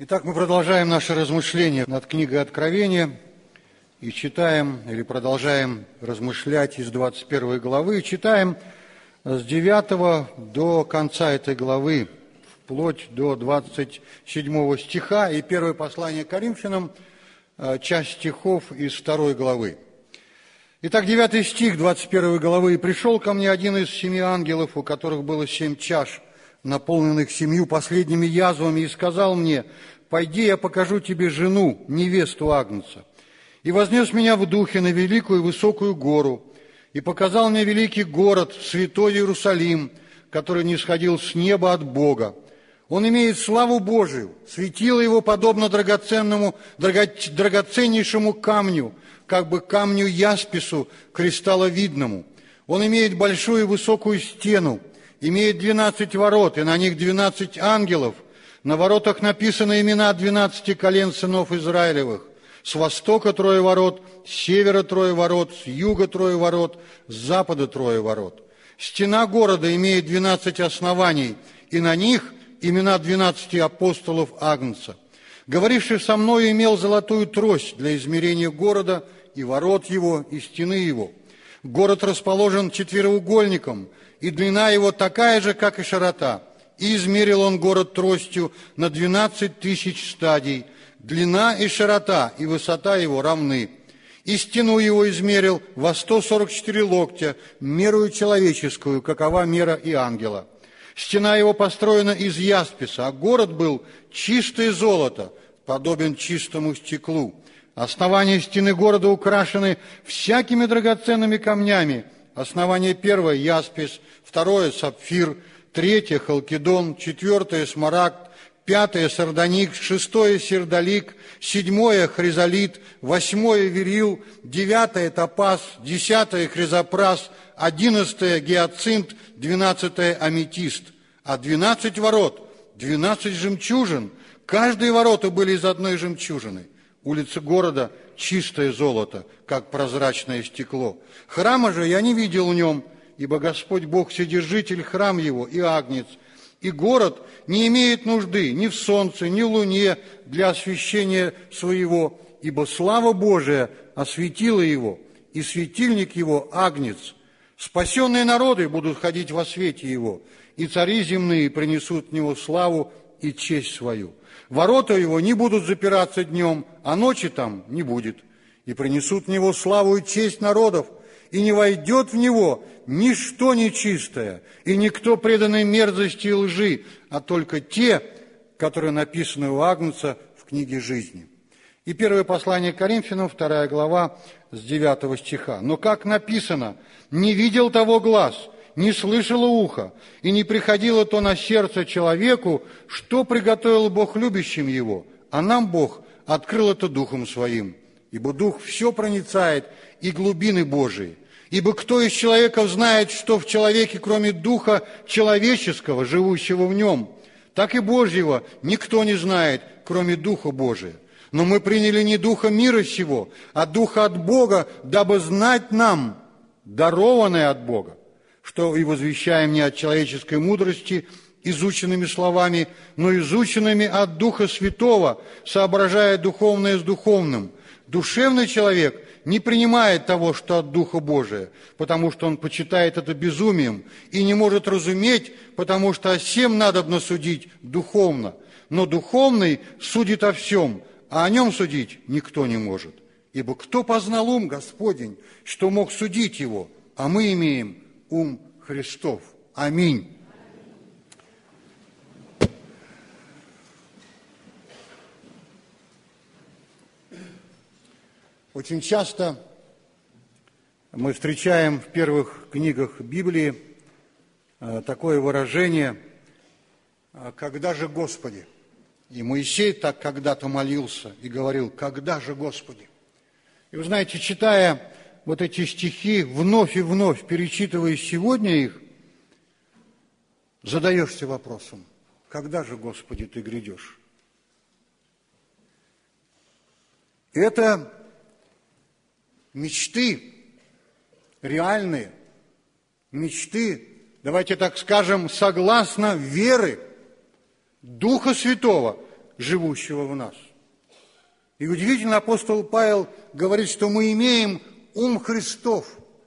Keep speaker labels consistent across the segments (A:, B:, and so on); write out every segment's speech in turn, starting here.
A: Итак, мы продолжаем наше размышление над книгой Откровения и читаем, или продолжаем размышлять из 21 главы, и читаем с 9 до конца этой главы, вплоть до 27 стиха, и первое послание к Коринфянам, часть стихов из 2 главы. Итак, 9 стих 21 главы. «И пришел ко мне один из 7 ангелов, у которых было 7 чаш, наполненных 7 последними язвами, и сказал мне: пойди, я покажу тебе жену, невесту Агнца. И вознес меня в духе на великую и высокую гору, и показал мне великий город, святой Иерусалим, который нисходил с неба от Бога. Он имеет славу Божию, светило его подобно драгоценнейшему камню, как бы камню яспису кристалловидному. Он имеет большую и высокую стену, имеет 12 ворот, и на них 12 ангелов. На воротах написаны имена 12 колен сынов Израилевых. С востока 3 ворот, с севера 3 ворот, с юга 3 ворот, с запада 3 ворот. Стена города имеет 12 оснований, и на них имена 12 апостолов Агнца. Говоривший со мною имел золотую трость для измерения города, и ворот его, и стены его. Город расположен четвероугольником, и длина его такая же, как и широта. И измерил он город тростью на 12 тысяч стадий. Длина и широта, и высота его равны. И стену его измерил во 144 локтя, мерою человеческую, какова мера и ангела. Стена его построена из ясписа, а город был чистое золото, подобен чистому стеклу. Основания стены города украшены всякими драгоценными камнями. Основание первое – яспис, второе – сапфир, третье – халкидон, четвертое – смарагд, пятое – сардоник, шестое – сердолик, седьмое – хризолит, восьмое – верил, девятое – топаз, десятое – хризопрас, 11 гиацинт, 12 аметист. А 12 ворот, 12 жемчужин, каждые ворота были из одной жемчужины. Улицы города – чистое золото, как прозрачное стекло. Храма же я не видел в нем, ибо Господь Бог – Вседержитель, храм его и Агнец. И город не имеет нужды ни в солнце, ни в луне для освещения своего, ибо слава Божия осветила его, и светильник его – Агнец. Спасенные народы будут ходить во свете его, и цари земные принесут в него славу и честь свою. Ворота его не будут запираться днем, а ночи там не будет. И принесут в него славу и честь народов, и не войдет в него ничто нечистое, и никто преданный мерзости и лжи, а только те, которые написаны у Агнца в книге жизни». И первое послание к Коринфянам, 2 глава, с 9 стиха. «Но как написано, не видел того глаз, не слышало ухо, и не приходило то на сердце человеку, что приготовил Бог любящим его, а нам Бог открыл это Духом Своим. Ибо Дух все проницает, и глубины Божии. Ибо кто из человеков знает, что в человеке, кроме Духа человеческого, живущего в нем, так и Божьего никто не знает, кроме Духа Божия. Но мы приняли не Духа мира сего, а Духа от Бога, дабы знать нам, дарованное от Бога, что и возвещаем не от человеческой мудрости, изученными словами, но изученными от Духа Святого, соображая духовное с духовным. Душевный человек не принимает того, что от Духа Божия, потому что он почитает это безумием и не может разуметь, потому что о всем надобно судить духовно. Но духовный судит о всем, а о нем судить никто не может. Ибо кто познал ум Господень, что мог судить его, а мы имеем ум Христов. Аминь. Очень часто мы встречаем в первых книгах Библии такое выражение «когда же, Господи?». И Моисей так когда-то молился и говорил: «Когда же, Господи?». И вы знаете, читая вот эти стихи, вновь и вновь перечитывая сегодня их, задаешься вопросом: когда же, Господи, Ты грядешь? Это мечты, реальные мечты, давайте так скажем, согласно веры Духа Святого, живущего в нас. И удивительно, апостол Павел говорит, что мы имеем ум Христов.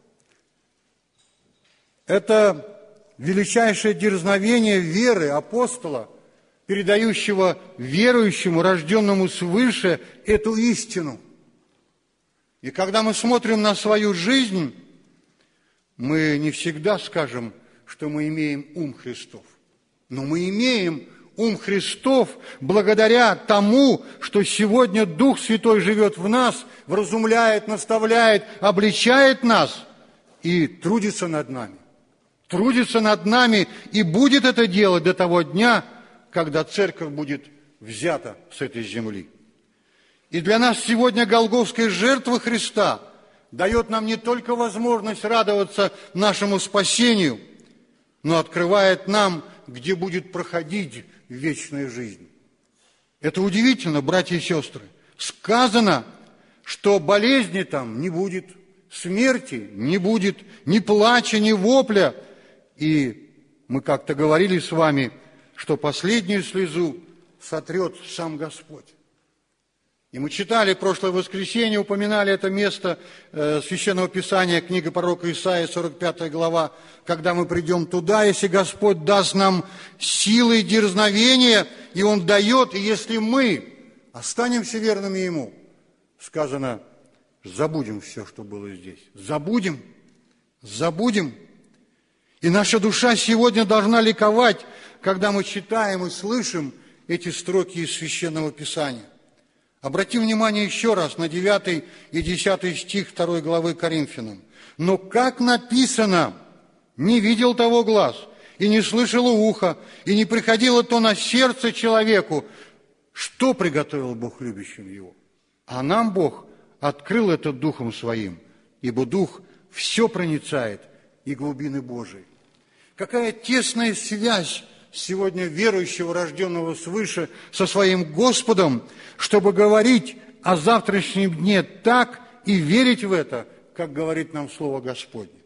A: Это величайшее дерзновение веры апостола, передающего верующему, рожденному свыше, эту истину. И когда мы смотрим на свою жизнь, мы не всегда скажем, что мы имеем ум Христов. Но мы имеем ум Христов благодаря тому, что сегодня Дух Святой живет в нас, вразумляет, наставляет, обличает нас и трудится над нами. Трудится над нами и будет это делать до того дня, когда церковь будет взята с этой земли. И для нас сегодня голгофская жертва Христа дает нам не только возможность радоваться нашему спасению, но открывает нам, где будет проходить вечная жизнь. Это удивительно, братья и сестры. Сказано, что болезни там не будет, смерти не будет, ни плача, ни вопля. И мы как-то говорили с вами, что последнюю слезу сотрет сам Господь. И мы читали прошлое воскресенье, упоминали это место Священного Писания, книга пророка Исаии, 45 глава, когда мы придем туда, если Господь даст нам силы и дерзновение, и Он дает, и если мы останемся верными Ему, сказано, забудем все, что было здесь. Забудем. И наша душа сегодня должна ликовать, когда мы читаем и слышим эти строки из Священного Писания. Обратим внимание еще раз на 9 и 10 стих 2 главы Коринфянам. «Но как написано, не видел того глаз, и не слышало ухо, и не приходило то на сердце человеку, что приготовил Бог любящим его. А нам Бог открыл это Духом Своим, ибо Дух все проницает, и глубины Божии». Какая тесная связь сегодня верующего, рожденного свыше, со своим Господом, чтобы говорить о завтрашнем дне так и верить в это, как говорит нам Слово Господне.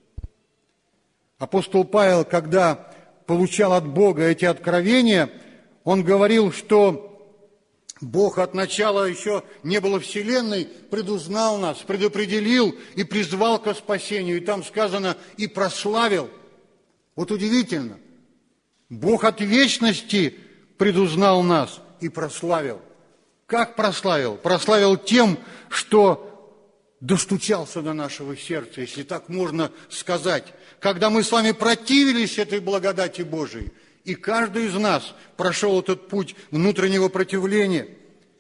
A: Апостол Павел, когда получал от Бога эти откровения, он говорил, что Бог от начала еще не было вселенной, предузнал нас, предопределил и призвал ко спасению. И там сказано «и прославил». Вот удивительно. Бог от вечности предузнал нас и прославил. Как прославил? Прославил тем, что достучался до нашего сердца, если так можно сказать. Когда мы с вами противились этой благодати Божией, и каждый из нас прошел этот путь внутреннего противления.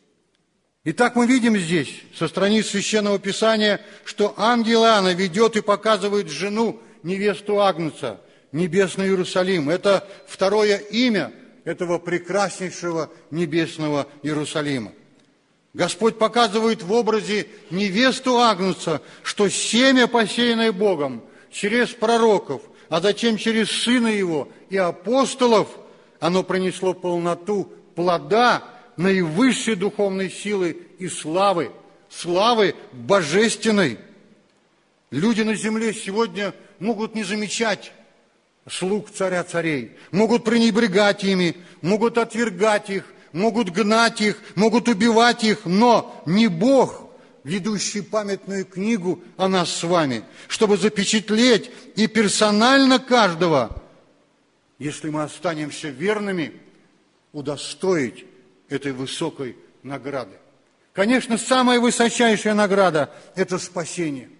A: Итак, мы видим здесь, со страниц Священного Писания, что ангел Иоанна ведет и показывает жену, невесту Агнца, Небесный Иерусалим. Это второе имя этого прекраснейшего небесного Иерусалима. Господь показывает в образе невесту Агнца, что семя, посеянное Богом через пророков, а затем через Сына Его и апостолов, оно принесло полноту плода наивысшей духовной силы и славы божественной. Люди на земле сегодня могут не замечать слуг царя царей, могут пренебрегать ими, могут отвергать их, могут гнать их, могут убивать их, но не Бог, ведущий памятную книгу о нас с вами, чтобы запечатлеть и персонально каждого, если мы останемся верными, удостоить этой высокой награды. Конечно, самая высочайшая награда – это спасение,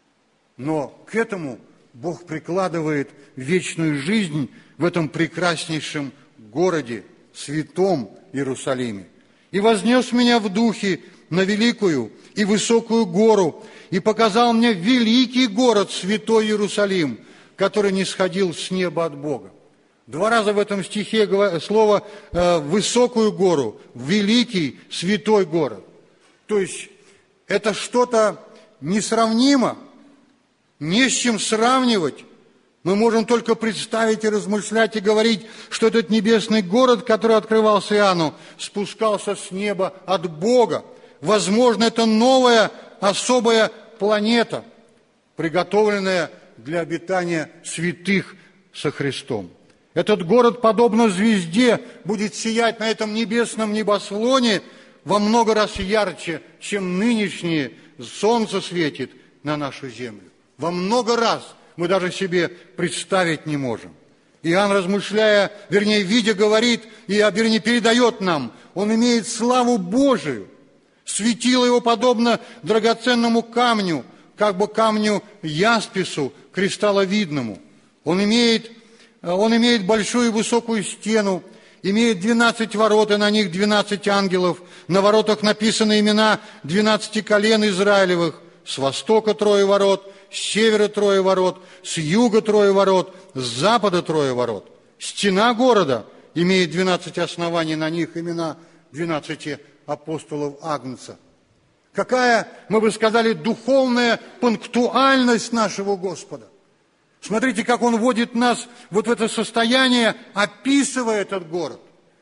A: но к этому Бог прикладывает вечную жизнь в этом прекраснейшем городе, святом Иерусалиме. «И вознес меня в духе на великую и высокую гору, и показал мне великий город, святой Иерусалим, который не сходил с неба от Бога». 2 раза в этом стихе слово «высокую гору», «великий, святой город». То есть это что-то несравнимо, не с чем сравнивать. Мы можем только представить и размышлять и говорить, что этот небесный город, который открывался Иоанну, спускался с неба от Бога. Возможно, это новая особая планета, приготовленная для обитания святых со Христом. Этот город, подобно звезде, будет сиять на этом небесном небосклоне во много раз ярче, чем нынешнее солнце светит на нашу землю. Во много раз мы даже себе представить не можем. Иоанн, размышляя, вернее, видя, говорит, вернее, передает нам, он имеет славу Божию. Светило его подобно драгоценному камню, как бы камню яспису, кристалловидному. Он имеет большую и высокую стену, имеет 12 ворот, и на них 12 ангелов. На воротах написаны имена 12 колен Израилевых. С востока 3 ворот, с севера 3 ворот, с юга 3 ворот, с запада 3 ворот. Стена города имеет 12 оснований, на них имена 12 апостолов Агнца. Какая, мы бы сказали, духовная пунктуальность нашего Господа. Смотрите, как Он вводит нас вот в это состояние, описывая этот город,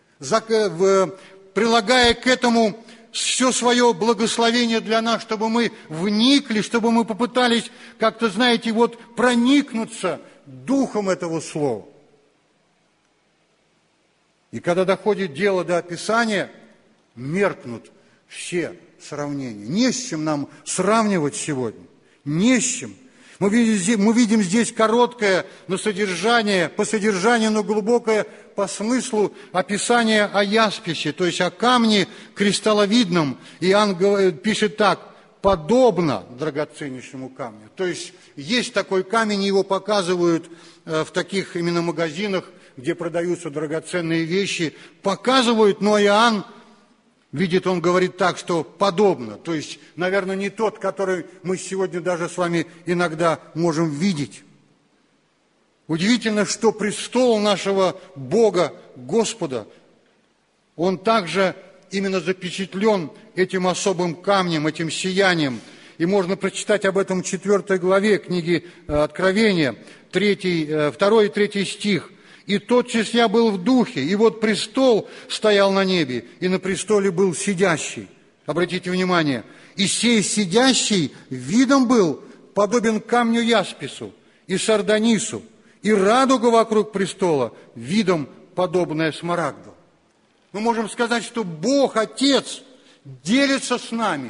A: прилагая к этому все свое благословение для нас, чтобы мы вникли, чтобы мы попытались как-то, знаете, вот проникнуться духом этого слова. И когда доходит дело до описания, меркнут все сравнения. Не с чем нам сравнивать сегодня. Не с чем. Мы видим здесь короткое по содержанию, но глубокое по смыслу описание о ясписе, то есть о камне кристалловидном. Иоанн пишет так: подобно драгоценнейшему камню. То есть есть такой камень, его показывают в таких именно магазинах, где продаются драгоценные вещи. Показывают, но Иоанн видит, он говорит так, что подобно. То есть, наверное, не тот, который мы сегодня даже с вами иногда можем видеть. Удивительно, что престол нашего Бога, Господа, он также именно запечатлен этим особым камнем, этим сиянием. И можно прочитать об этом в 4 главе книги Откровения, 2 и 3 стих. «И тотчас я был в духе, и вот престол стоял на небе, и на престоле был сидящий». Обратите внимание, «И сей сидящий видом был подобен камню яспису и сардонису, и радуга вокруг престола видом подобная смарагду». Мы можем сказать, что Бог, Отец, делится с нами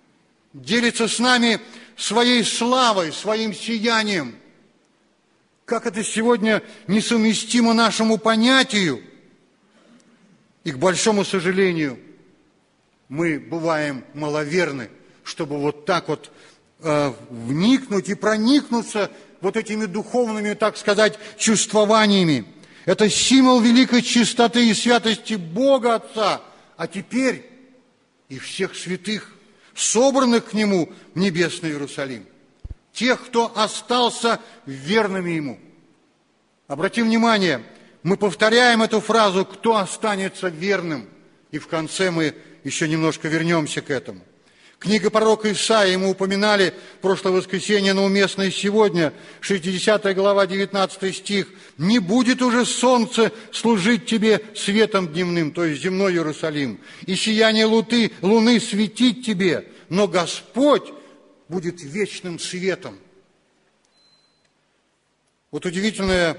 A: своей славой, своим сиянием. Как это сегодня несовместимо нашему понятию. И, к большому сожалению, мы бываем маловерны, чтобы вот так вот вникнуть и проникнуться вот этими духовными, так сказать, чувствованиями. Это символ великой чистоты и святости Бога Отца, а теперь и всех святых, собранных к Нему в небесный Иерусалим. Тех, кто остался верными Ему. Обратим внимание, мы повторяем эту фразу «кто останется верным», и в конце мы еще немножко вернемся к этому. Книга пророка Исаии, мы упоминали в прошлое воскресенье, но уместно и сегодня, 60 глава, 19 стих. «Не будет уже солнце служить тебе светом дневным», то есть земной Иерусалим, «и сияние луны светить тебе, но Господь будет вечным светом». Вот удивительный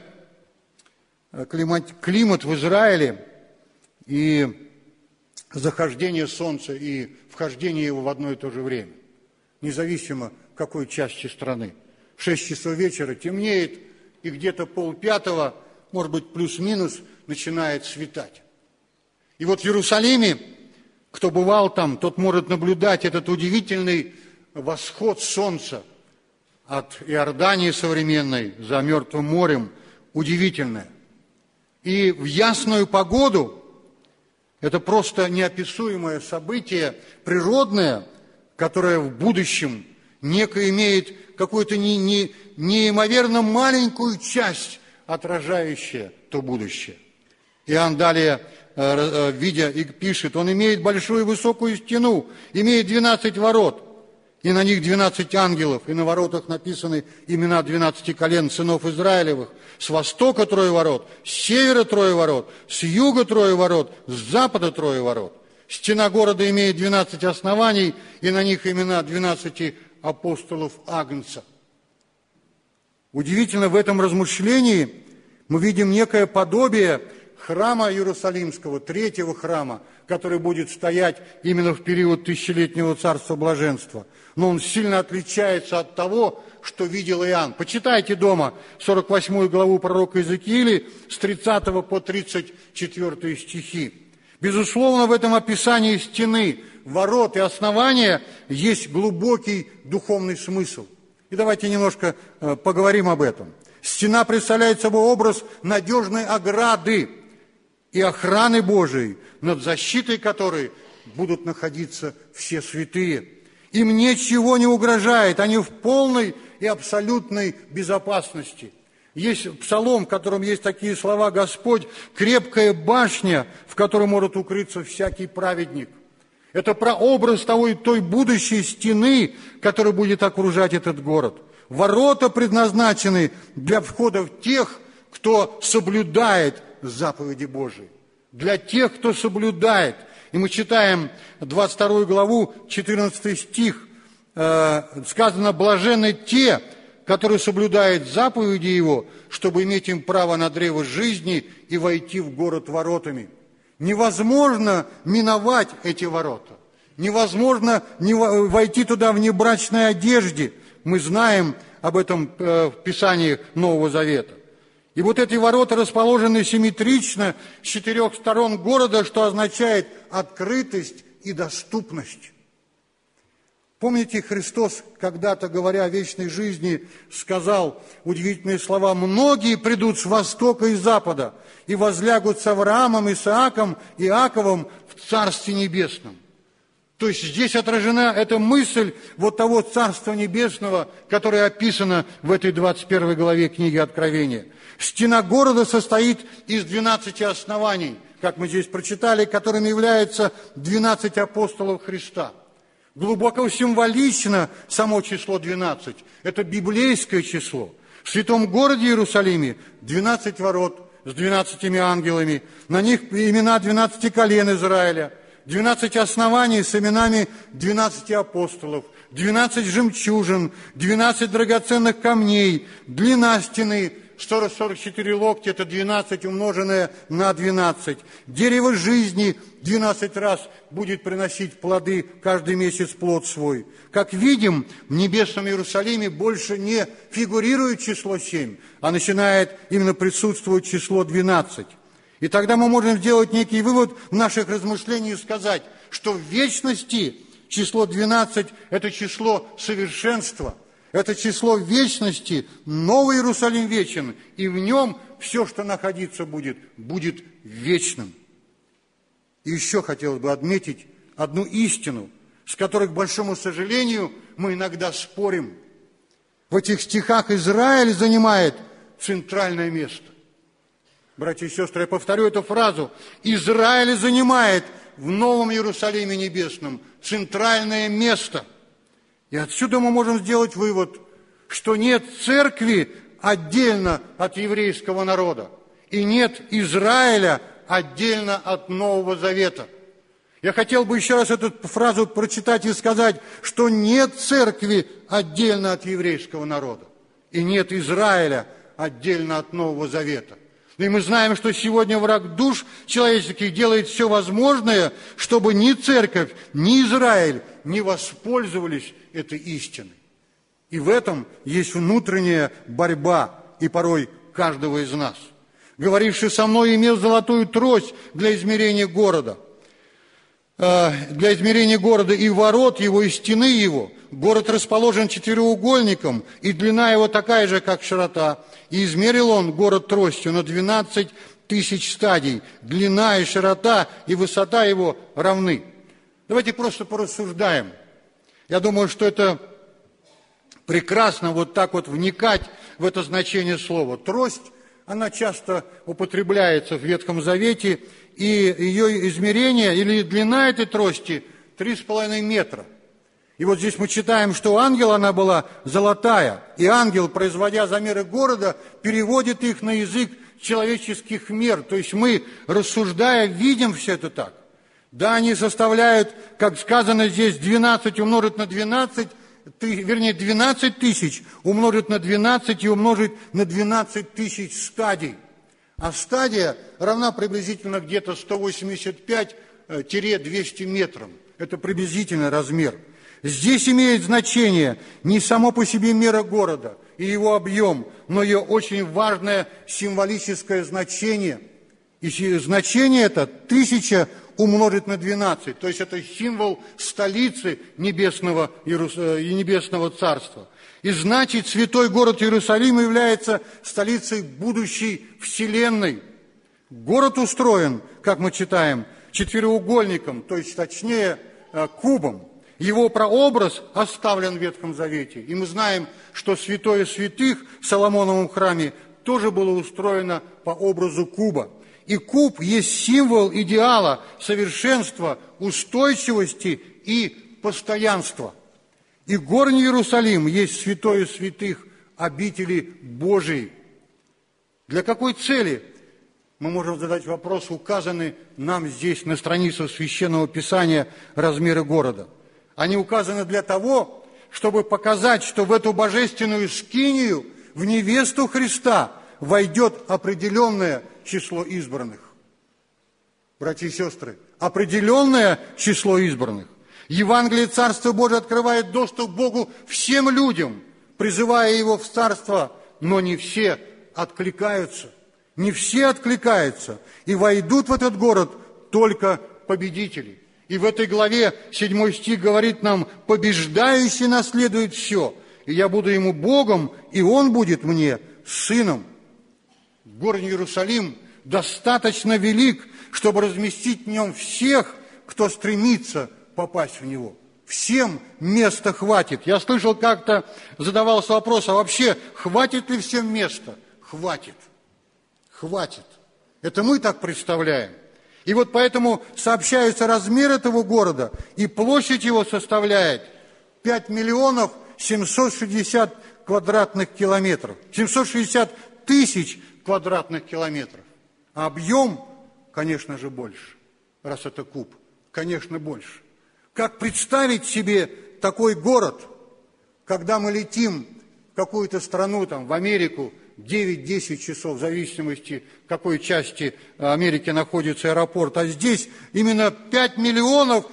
A: климат в Израиле и захождение солнца и вхождение его в одно и то же время, независимо в какой части страны. В 6 часов вечера темнеет, и где-то 4:30, может быть, плюс-минус, начинает светать. И вот в Иерусалиме, кто бывал там, тот может наблюдать этот удивительный восход солнца от Иордании современной за Мертвым морем, удивительное. И в ясную погоду это просто неописуемое событие природное, которое в будущем некое имеет какую-то неимоверно маленькую часть, отражающая то будущее. Иоанн далее, видя, и пишет, он имеет большую и высокую стену, имеет 12 ворот, и на них 12 ангелов, и на воротах написаны имена 12 колен сынов Израилевых. С востока 3 ворот, с севера 3 ворот, с юга 3 ворот, с запада 3 ворот. Стена города имеет 12 оснований, и на них имена 12 апостолов Агнца. Удивительно в этом размышлении Мы видим некое подобие храма Иерусалимского, третьего храма, который будет стоять именно в период тысячелетнего царства блаженства. Но он сильно отличается от того, что видел Иоанн. Почитайте дома 48 главу пророка Иезекииля с 30 по 34 стихи. Безусловно, в этом описании стены, ворот и основания есть глубокий духовный смысл. И давайте немножко поговорим об этом. Стена представляет собой образ надежной ограды и охраны Божией, над защитой которой будут находиться все святые. Им ничего не угрожает, они в полной и абсолютной безопасности. Есть псалом, в котором есть такие слова: «Господь – крепкая башня, в которой может укрыться всякий праведник». Это прообраз той будущей стены, которая будет окружать этот город. Ворота предназначены для входа в тех, кто соблюдает заповеди Божии. Для тех, кто соблюдает. И мы читаем 22 главу, 14 стих. Сказано: «Блаженны те, которые соблюдают заповеди Его, чтобы иметь им право на древо жизни и войти в город воротами». Невозможно миновать эти ворота. Невозможно войти туда в небрачной одежде. Мы знаем об этом в Писании Нового Завета. И вот эти ворота расположены симметрично с 4 сторон города, что означает открытость и доступность. Помните, Христос, когда-то, говоря о вечной жизни, сказал удивительные слова: «Многие придут с востока и запада и возлягут с Авраамом, Исааком и Иаковом в Царстве Небесном». То есть здесь отражена эта мысль вот того Царства Небесного, которое описано в этой 21 главе книги Откровения. Стена города состоит из 12 оснований, как мы здесь прочитали, которыми являются 12 апостолов Христа. Глубоко символично само число 12. Это библейское число. В святом городе Иерусалиме 12 ворот с 12 ангелами. На них имена 12 колен Израиля. 12 оснований с именами 12 апостолов. 12 жемчужин, 12 драгоценных камней. Длина стены 44 локтя, это 12 умноженное на 12. Дерево жизни 12 раз будет приносить плоды каждый месяц плод свой. Как видим, в небесном Иерусалиме больше не фигурирует число 7, а начинает именно присутствовать число 12. И тогда мы можем сделать некий вывод в наших размышлениях и сказать, что в вечности число 12 – это число совершенства. Это число вечности, Новый Иерусалим вечен, и в нем все, что находиться будет, будет вечным. И еще хотелось бы отметить одну истину, с которой, к большому сожалению, мы иногда спорим. В этих стихах Израиль занимает центральное место. Братья и сестры, я повторю эту фразу. Израиль занимает в Новом Иерусалиме Небесном центральное место. И отсюда мы можем сделать вывод, что нет церкви отдельно от еврейского народа, и нет Израиля отдельно от Нового Завета. Я хотел бы еще раз эту фразу прочитать и сказать, что нет церкви отдельно от еврейского народа, и нет Израиля отдельно от Нового Завета. И мы знаем, что сегодня враг душ человеческих делает все возможное, чтобы ни церковь, ни Израиль не воспользовались этой истиной. И в этом есть внутренняя борьба, и порой каждого из нас. Говоривший со мной имел золотую трость для измерения города. Для измерения города и ворот его, и стены его. Город расположен четыреугольником, и длина его такая же, как широта. И измерил он город тростью на 12 тысяч стадий. Длина и широта, и высота его равны. Давайте просто порассуждаем. Я думаю, что это прекрасно вот так вот вникать в это значение слова. Трость, она часто употребляется в Ветхом Завете, и ее измерение или длина этой трости 3,5 метра. И вот здесь мы читаем, что у ангела она была золотая, и ангел, производя замеры города, переводит их на язык человеческих мер. То есть мы, рассуждая, видим все это так. Да, они составляют, как сказано здесь, 12 умножить на 12, вернее, 12 тысяч умножить на 12 и умножить на 12 тысяч стадий. а стадия равна приблизительно где-то 185-200 метрам. Это приблизительный размер. Здесь имеет значение не само по себе мера города и его объем, но ее очень важное символическое значение. И значение это 1000 умножить на 12, то есть это символ столицы небесного царства. И значит, святой город Иерусалим является столицей будущей вселенной. Город устроен, как мы читаем, четвероугольником, то есть точнее кубом. Его прообраз оставлен в Ветхом Завете. И мы знаем, что святое святых в Соломоновом храме тоже было устроено по образу куба. И куб есть символ идеала, совершенства, устойчивости и постоянства. И горний Иерусалим есть святое святых обители Божией. Для какой цели, мы можем задать вопрос, указаны нам здесь на страницах Священного Писания размеры города? Они указаны для того, чтобы показать, что в эту божественную скинию, в невесту Христа, войдет определенное число избранных. Братья и сестры, определенное число избранных. Евангелие Царства Божия открывает доступ к Богу всем людям, призывая Его в Царство, но не все откликаются. Не все откликаются. И войдут в этот город только победители. И в этой главе 7 стих говорит нам: «Побеждающий наследует все, и я буду ему Богом, и он будет мне сыном». Город Иерусалим достаточно велик, чтобы разместить в нем всех, кто стремится попасть в него. Всем места хватит. Я слышал, как-то задавался вопрос, а вообще хватит ли всем места? Хватит. Хватит. Это мы так представляем. И вот поэтому сообщается размер этого города, и площадь его составляет 5 миллионов 760 квадратных километров. 760 тысяч квадратных километров. А объем, конечно же, больше. Раз это куб, конечно, больше. Как представить себе такой город, когда мы летим в какую-то страну, там, в Америку, 9-10 часов, в зависимости, в какой части Америки находится аэропорт. А здесь именно 5 миллионов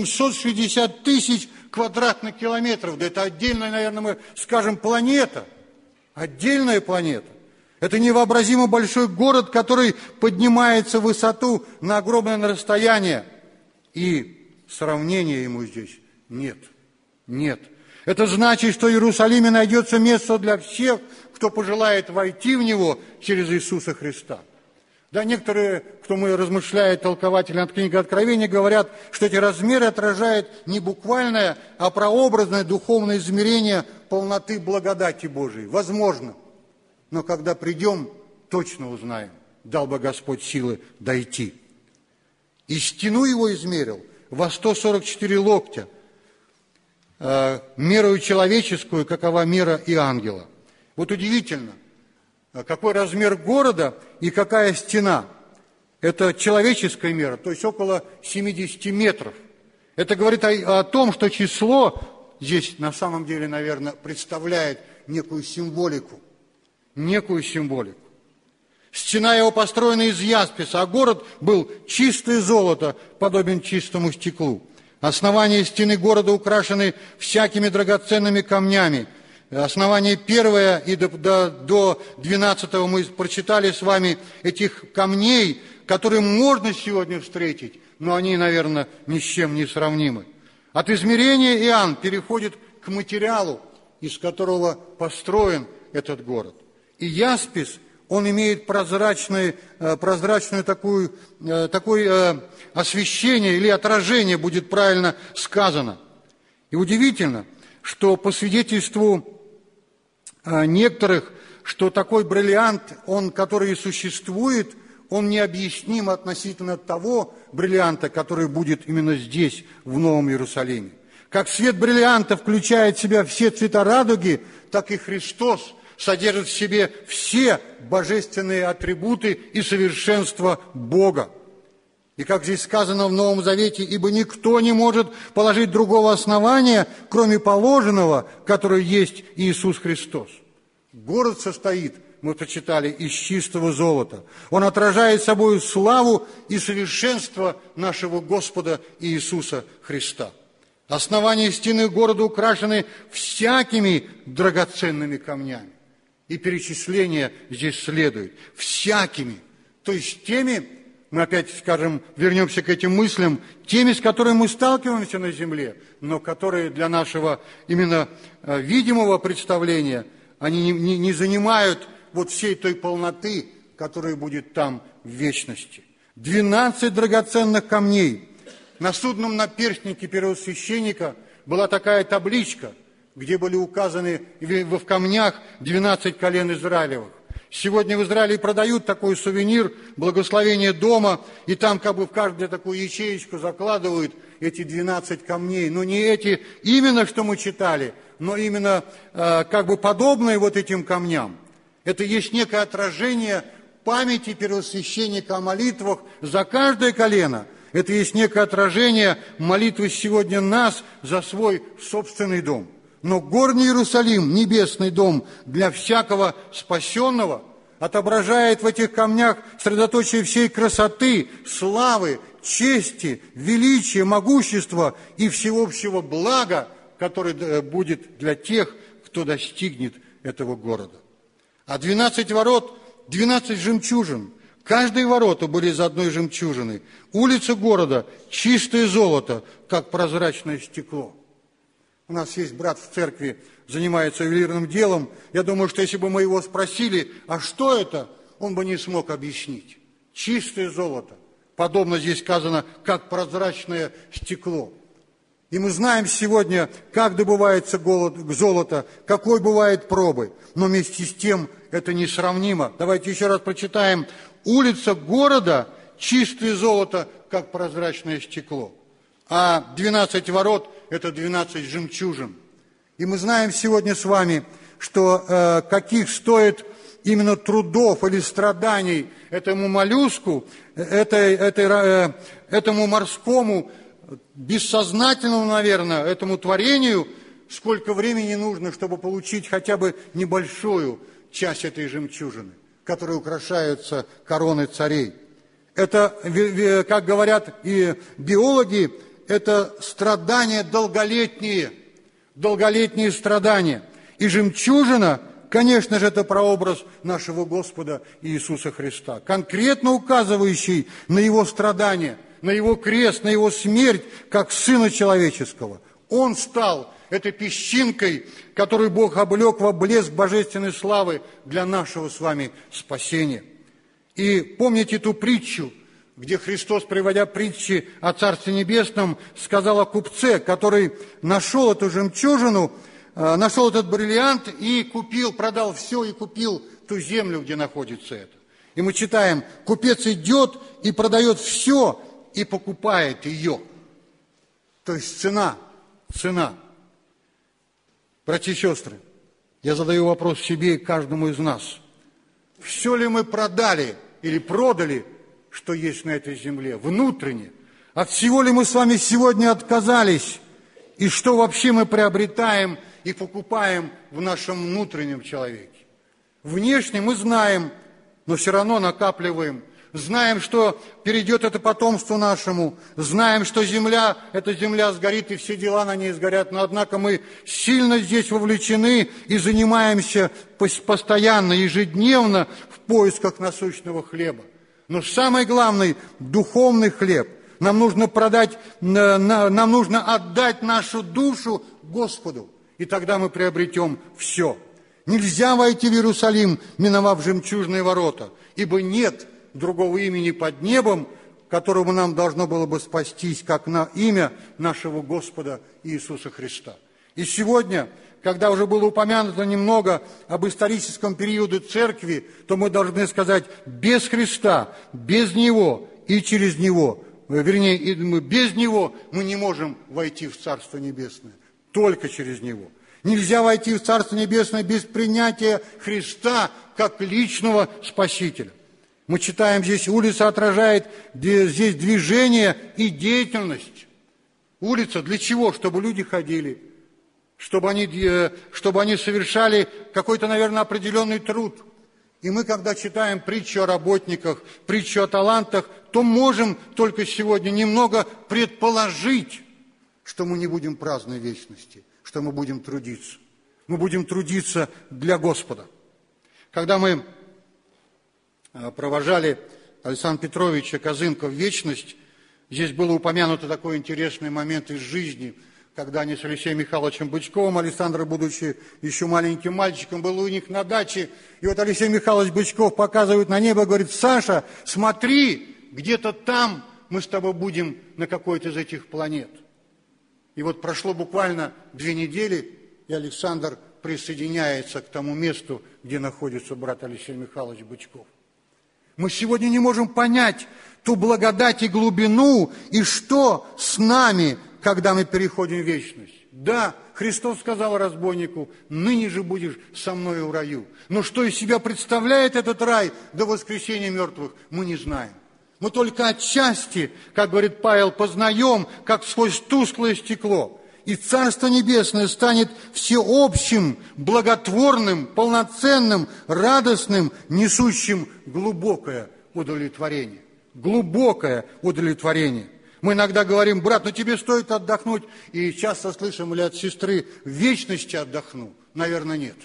A: 760 тысяч квадратных километров. Да это отдельная, наверное, мы скажем, планета. Отдельная планета. Это невообразимо большой город, который поднимается в высоту на огромное расстояние. И сравнения ему здесь нет. Нет. Это значит, что в Иерусалиме найдется место для всех, кто пожелает войти в него через Иисуса Христа. Да, некоторые, кто мы размышляет, толкователи над книгой Откровения, говорят, что эти размеры отражают не буквальное, а прообразное духовное измерение полноты благодати Божией. Возможно. Но когда придем, точно узнаем. Дал бы Господь силы дойти. И стену его измерил во 144 локтя, мерою человеческую, какова мера и ангела. Вот удивительно, какой размер города и какая стена. Это человеческая мера, то есть около 70 метров. Это говорит о том, что число здесь на самом деле, наверное, представляет некую символику. Некую символику. Стена его построена из ясписа, а город был чистое золото, подобен чистому стеклу. Основания стены города украшены всякими драгоценными камнями. Основание первое и до 12 мы прочитали с вами этих камней, которые можно сегодня встретить, но они, наверное, ни с чем не сравнимы. От измерения Иоанн переходит к материалу, из которого построен этот город. И яспис, он имеет прозрачное такое освещение или отражение, будет правильно сказано. И удивительно, что по свидетельству некоторых, что такой бриллиант, который существует, он необъясним относительно того бриллианта, который будет именно здесь, в Новом Иерусалиме. Как свет бриллианта включает в себя все цвета радуги, так и Христос содержит в себе все божественные атрибуты и совершенство Бога. И как здесь сказано в Новом Завете, ибо никто не может положить другого основания, кроме положенного, которое есть Иисус Христос. Город состоит мы прочитали, из чистого золота. Он отражает собой славу и совершенство нашего Господа Иисуса Христа. Основания стены города украшены всякими драгоценными камнями. И перечисление здесь следует. Всякими. То есть теми, мы опять скажем, вернемся к этим мыслям, теми, с которыми мы сталкиваемся на земле, но которые для нашего именно видимого представления, они не занимают вот всей той полноты, которая будет там в вечности. 12 драгоценных камней. На судном наперстнике первосвященника была такая табличка, где были указаны в камнях 12 колен Израилевых. Сегодня в Израиле продают такой сувенир «Благословение дома», и там как бы в каждую такую ячеечку закладывают эти 12 камней. Но не эти именно, что мы читали, но именно как бы подобные вот этим камням. Это есть некое отражение памяти первосвященника о молитвах за каждое колено. Это есть некое отражение молитвы сегодня нас за свой собственный дом. Но горний Иерусалим, небесный дом для всякого спасенного, отображает в этих камнях средоточие всей красоты, славы, чести, величия, могущества и всеобщего блага, который будет для тех, кто достигнет этого города. А 12 ворот, 12 жемчужин. Каждые ворота были из одной жемчужины. Улица города – чистое золото, как прозрачное стекло. У нас есть брат в церкви, занимается ювелирным делом. Я думаю, что если бы мы его спросили, а что это, он бы не смог объяснить. Чистое золото. Подобно здесь сказано, как прозрачное стекло. И мы знаем сегодня, как добывается золото, какой бывает пробы. Но вместе с тем это несравнимо. Давайте еще раз прочитаем. Улица города – чистое золото, как прозрачное стекло. А 12 ворот – это 12 жемчужин. И мы знаем сегодня с вами, что каких стоит именно трудов или страданий этому моллюску, этому морскому, бессознательному, наверное, этому творению, сколько времени нужно, чтобы получить хотя бы небольшую часть этой жемчужины, которой украшаются короны царей. Это, как говорят и биологи, это страдания долголетние страдания. И жемчужина, конечно же, это прообраз нашего Господа Иисуса Христа, конкретно указывающий на Его страдания, на Его крест, на Его смерть, как Сына Человеческого. Он стал этой песчинкой, которую Бог облек во блеск божественной славы для нашего с вами спасения. И помните ту притчу, где Христос, приводя притчи о Царстве Небесном, сказал о купце, который нашел эту жемчужину, нашел этот бриллиант и продал все и купил ту землю, где находится это. И мы читаем, купец идет и продает все и покупает ее. То есть цена. Братья и сестры, я задаю вопрос себе и каждому из нас. Все ли мы продали или продали, что есть на этой земле, внутренне? От всего ли мы с вами сегодня отказались? И что вообще мы приобретаем и покупаем в нашем внутреннем человеке? Внешне мы знаем, но все равно накапливаем. Знаем, что перейдет это потомству нашему. Знаем, что эта земля сгорит, и все дела на ней сгорят. Но, однако, мы сильно здесь вовлечены и занимаемся постоянно, ежедневно в поисках насущного хлеба. Но самый главный – духовный хлеб. Нам нужно отдать нашу душу Господу, и тогда мы приобретем все. Нельзя войти в Иерусалим, миновав жемчужные ворота, ибо нет другого имени под небом, которому нам должно было бы спастись, как на имя нашего Господа Иисуса Христа. И сегодня, когда уже было упомянуто немного об историческом периоде церкви, то мы должны сказать, без Христа, без Него и через Него, без Него мы не можем войти в Царство Небесное, только через Него. Нельзя войти в Царство Небесное без принятия Христа как личного Спасителя. Мы читаем здесь, улица отражает здесь движение и деятельность. Улица для чего? Чтобы люди ходили, чтобы они совершали какой-то, наверное, определенный труд. И мы, когда читаем притчу о работниках, притчу о талантах, то можем только сегодня немного предположить, что мы не будем праздной вечности, что мы будем трудиться. Мы будем трудиться для Господа. Когда мы провожали Александра Петровича Козынка в вечность, здесь было упомянуто такой интересный момент из жизни, когда они с Алексеем Михайловичем Бычковым, Александр, будучи еще маленьким мальчиком, был у них на даче, и вот Алексей Михайлович Бычков показывает на небо, говорит: Саша, смотри, где-то там мы с тобой будем на какой-то из этих планет. И вот прошло буквально 2 недели, и Александр присоединяется к тому месту, где находится брат Алексей Михайлович Бычков. Мы сегодня не можем понять ту благодать и глубину, и что с нами, когда мы переходим в вечность. Да, Христос сказал разбойнику: ныне же будешь со мною в раю. Но что из себя представляет этот рай до воскресения мертвых, мы не знаем. Мы только отчасти, как говорит Павел, познаем, как сквозь тусклое стекло. И Царство Небесное станет всеобщим, благотворным, полноценным, радостным, несущим глубокое удовлетворение. Глубокое удовлетворение. Мы иногда говорим: брат, тебе стоит отдохнуть. И часто слышим или от сестры: в вечности отдохну. Наверное, нет.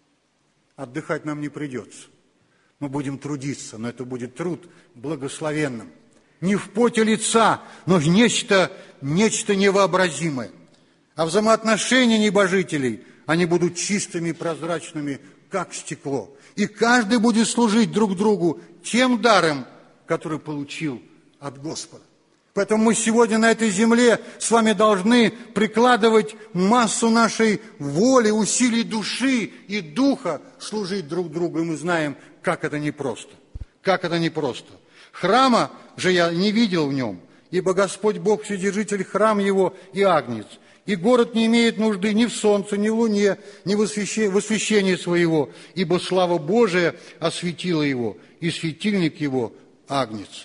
A: Отдыхать нам не придется. Мы будем трудиться, но это будет труд благословенным. Не в поте лица, но в нечто невообразимое. А взаимоотношения небожителей, они будут чистыми и прозрачными, как стекло. И каждый будет служить друг другу тем даром, который получил от Господа. Поэтому мы сегодня на этой земле с вами должны прикладывать массу нашей воли, усилий души и духа, служить друг другу. И мы знаем, как это непросто. Как это непросто. Храма же я не видел в нем, ибо Господь Бог Вседержитель, храм его и агнец. И город не имеет нужды ни в солнце, ни в луне, ни в освящении своего, ибо слава Божия осветила его, и светильник его агнец.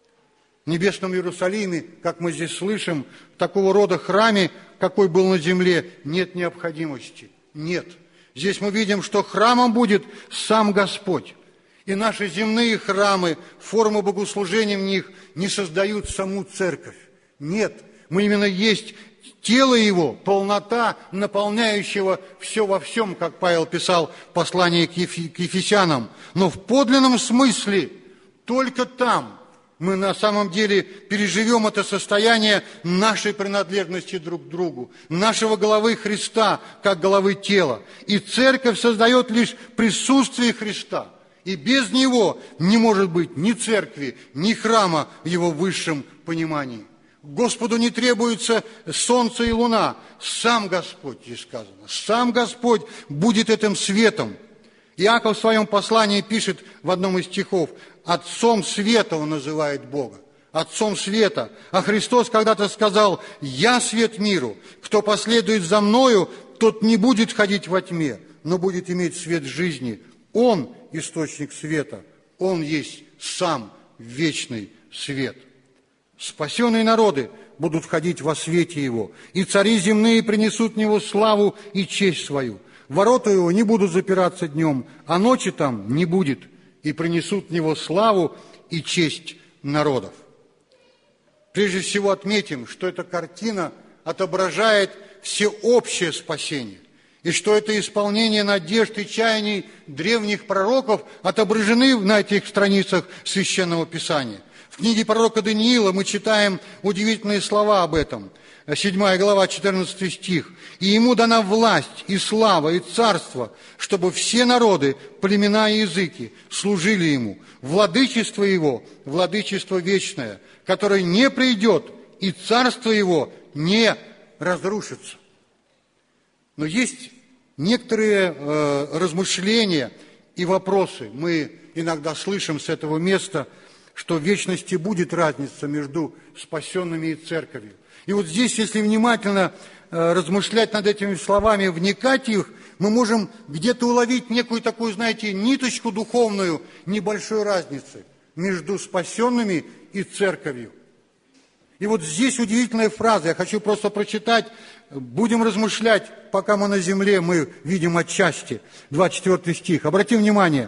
A: В небесном Иерусалиме, как мы здесь слышим, такого рода храме, какой был на земле, нет необходимости. Нет. Здесь мы видим, что храмом будет сам Господь. И наши земные храмы, формы богослужения в них не создают саму церковь. Нет. Мы именно есть тело Его, полнота, наполняющего все во всем, как Павел писал в послании к Ефесянам. Но в подлинном смысле только там мы на самом деле переживем это состояние нашей принадлежности друг к другу, нашего головы Христа, как головы тела. И церковь создает лишь присутствие Христа. И без Него не может быть ни церкви, ни храма в Его высшем понимании. Господу не требуется солнце и луна. Сам Господь, здесь сказано, сам Господь будет этим светом. Иаков в своем послании пишет в одном из стихов: «Отцом света он называет Бога». Отцом света. А Христос когда-то сказал: «Я свет миру. Кто последует за Мною, тот не будет ходить во тьме, но будет иметь свет жизни». Он – источник света. Он есть сам вечный свет. Спасенные народы будут ходить во свете Его, и цари земные принесут в Него славу и честь свою. Ворота Его не будут запираться днем, а ночи там не будет, и принесут в Него славу и честь народов. Прежде всего отметим, что эта картина отображает всеобщее спасение, и что это исполнение надежд и чаяний древних пророков отображены на этих страницах Священного Писания. В книге пророка Даниила мы читаем удивительные слова об этом. 7 глава, 14 стих. «И ему дана власть, и слава, и царство, чтобы все народы, племена и языки служили ему. Владычество его, владычество вечное, которое не придет, и царство его не разрушится». Но есть некоторые размышления и вопросы. Мы иногда слышим с этого места, что в вечности будет разница между спасенными и церковью. И вот здесь, если внимательно размышлять над этими словами, вникать в их, мы можем где-то уловить некую такую, знаете, ниточку духовную небольшой разницы между спасенными и церковью. И вот здесь удивительная фраза, я хочу просто прочитать, будем размышлять, пока мы на земле, мы видим отчасти, 24 стих. Обратим внимание,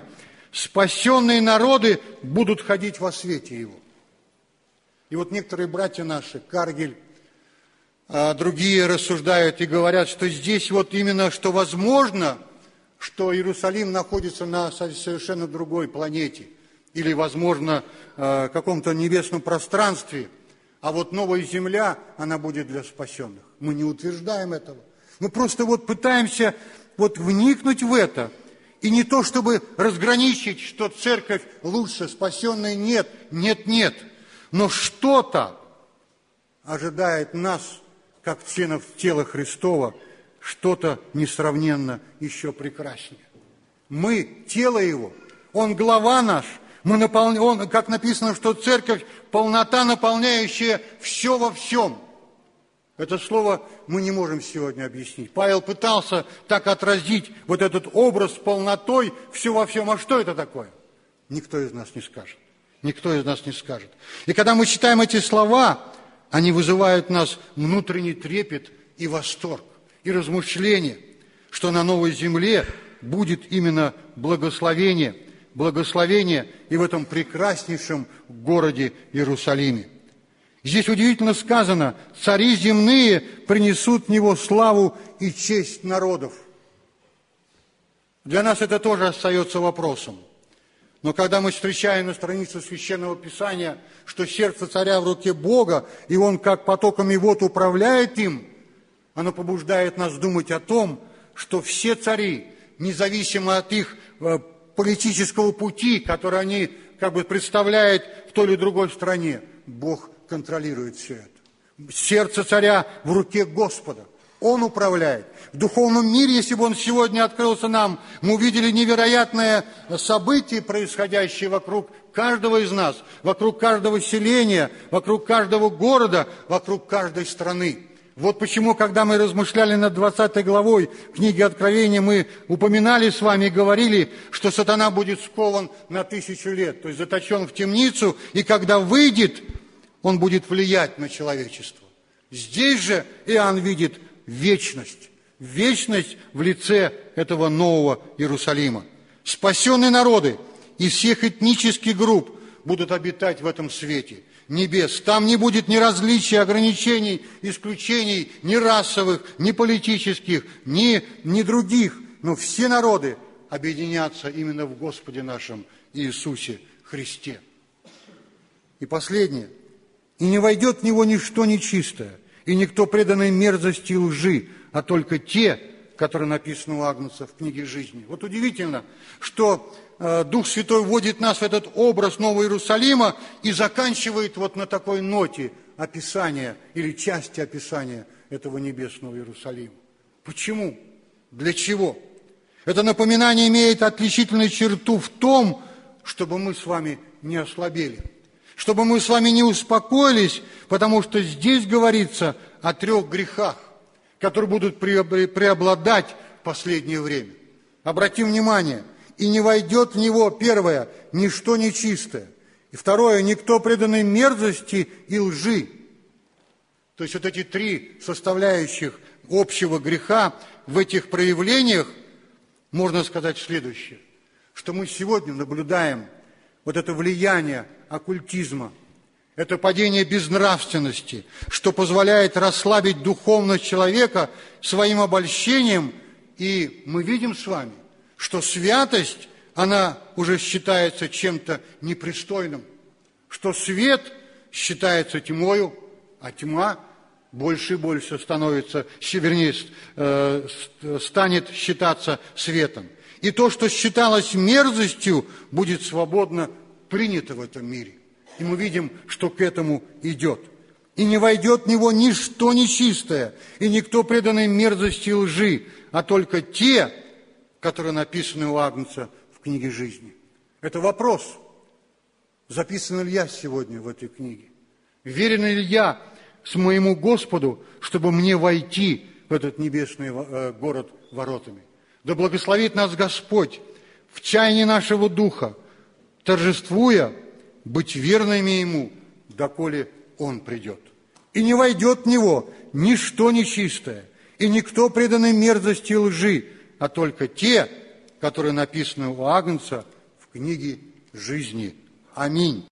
A: Спасенные народы будут ходить во свете Его. И вот некоторые братья наши, Каргель, другие рассуждают и говорят, что здесь вот именно, что возможно, что Иерусалим находится на совершенно другой планете или, возможно, в каком-то небесном пространстве, а вот новая земля, она будет для спасенных. Мы не утверждаем этого. Мы просто вот пытаемся вот вникнуть в это. И не то, чтобы разграничить, что церковь лучше, спасенная нет, нет. Но что-то ожидает нас, как членов тела Христова, что-то несравненно еще прекраснее. Мы тело Его, Он глава наш, Он, как написано, что церковь – полнота, наполняющая все во всем. Это слово мы не можем сегодня объяснить. Павел пытался так отразить вот этот образ с полнотой, все во всем. А что это такое? Никто из нас не скажет. Никто из нас не скажет. И когда мы читаем эти слова, они вызывают в нас внутренний трепет и восторг, и размышление, что на новой земле будет именно благословение и в этом прекраснейшем городе Иерусалиме. Здесь удивительно сказано, цари земные принесут в него славу и честь народов. Для нас это тоже остается вопросом. Но когда мы встречаем на странице Священного Писания, что сердце царя в руке Бога, и он как потоками вод управляет им, оно побуждает нас думать о том, что все цари, независимо от их политического пути, который они как бы представляют в той или другой стране, Бог контролирует все это. Сердце царя в руке Господа. Он управляет. В духовном мире, если бы он сегодня открылся нам, мы увидели невероятное событие, происходящее вокруг каждого из нас, вокруг каждого селения, вокруг каждого города, вокруг каждой страны. Вот почему, когда мы размышляли над 20 главой книги Откровения, мы упоминали с вами и говорили, что сатана будет скован на 1000 лет, то есть заточен в темницу, и когда выйдет, он будет влиять на человечество. Здесь же Иоанн видит вечность в лице этого нового Иерусалима. Спасенные народы из всех этнических групп будут обитать в этом свете небес. Там не будет ни различий, ограничений, исключений, ни расовых, ни политических, ни других. Но все народы объединятся именно в Господе нашем Иисусе Христе. И последнее. И не войдет в него ничто нечистое, и никто преданный мерзости и лжи, а только те, которые написаны у Агнца в книге жизни. Вот удивительно, что Дух Святой вводит нас в этот образ Нового Иерусалима и заканчивает вот на такой ноте описания или части описания этого небесного Иерусалима. Почему? Для чего? Это напоминание имеет отличительную черту в том, чтобы мы с вами не ослабели, чтобы мы с вами не успокоились, потому что здесь говорится о 3 грехах, которые будут преобладать в последнее время. Обратим внимание, и не войдет в него, первое, ничто нечистое, и второе, никто преданный мерзости и лжи. То есть вот эти 3 составляющих общего греха в этих проявлениях, можно сказать следующее, что мы сегодня наблюдаем вот это влияние оккультизма, это падение безнравственности, что позволяет расслабить духовность человека своим обольщением. И мы видим с вами, что святость, она уже считается чем-то непристойным, что свет считается тьмою, а тьма больше и больше становится, вернее, станет считаться светом. И то, что считалось мерзостью, будет свободно принято в этом мире. И мы видим, что к этому идет. И не войдет в него ничто нечистое, и никто преданный мерзости и лжи, а только те, которые написаны у Агнца в книге жизни. Это вопрос, записан ли я сегодня в этой книге. Верен ли я с моему Господу, чтобы мне войти в этот небесный город воротами? Да благословит нас Господь в чаянии нашего духа, торжествуя, быть верными Ему, доколе Он придет. И не войдет в Него ничто нечистое, и никто преданный мерзости и лжи, а только те, которые написаны у Агнца в книги жизни. Аминь.